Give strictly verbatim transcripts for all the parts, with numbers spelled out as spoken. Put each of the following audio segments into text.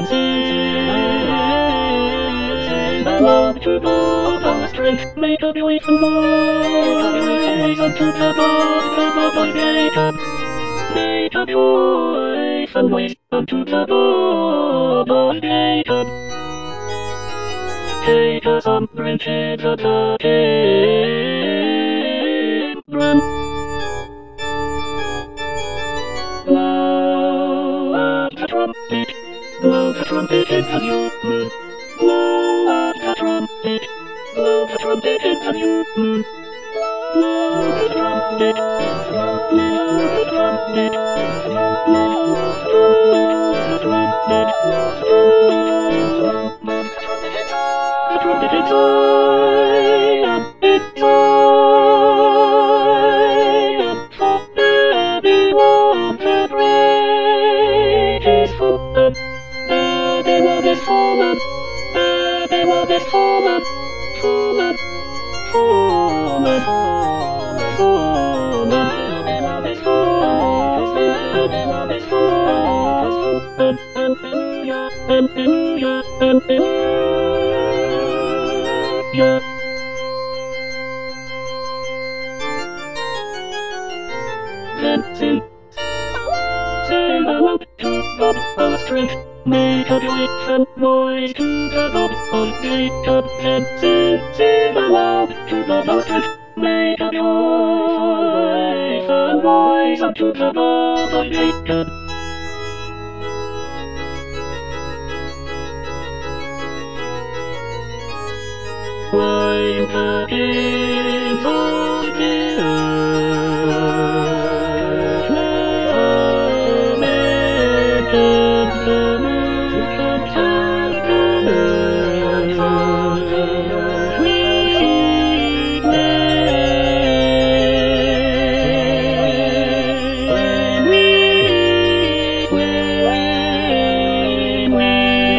Sing along to God, our strength, make a joyful noise unto the God, the God of Jacob. Make a joyful noise unto the God of Jacob. Take us some branches of the Abraham. Blow the trumpet, blow the trumpet in the new moon. Blow the trumpet, blow the trumpet in the new moon. Blow the trumpet, blow the trumpet, blow the trumpet, the trumpet in Zion, in Zion, for everyone the great is fallen, everyone is fallen, everyone is fallen, fallen, fallen, fallen, everyone is fallen, everyone is fallen, hallelujah, hallelujah, hallelujah. Then sing, sing aloud to God our strength, make a joyful noise to the God of Jacob. Then sing, sing aloud to God our strength, make a joyful noise unto the God of Jacob. Climb the gates of the earth, make it the merchants of the earth, sweet name, we win, we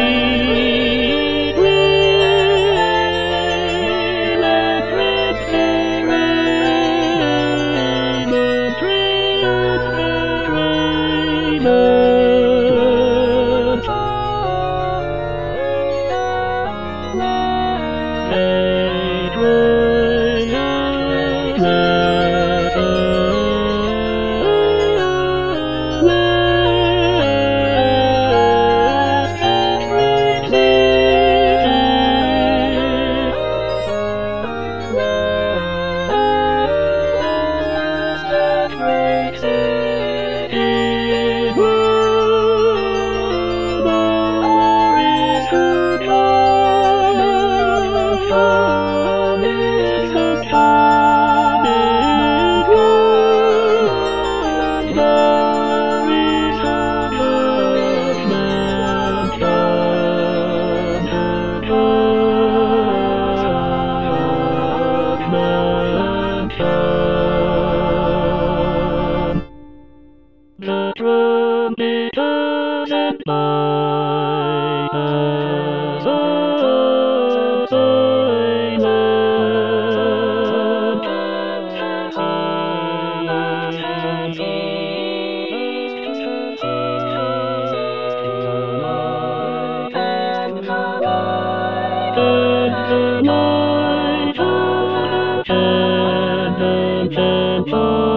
the trumpeters and pipers of Silence.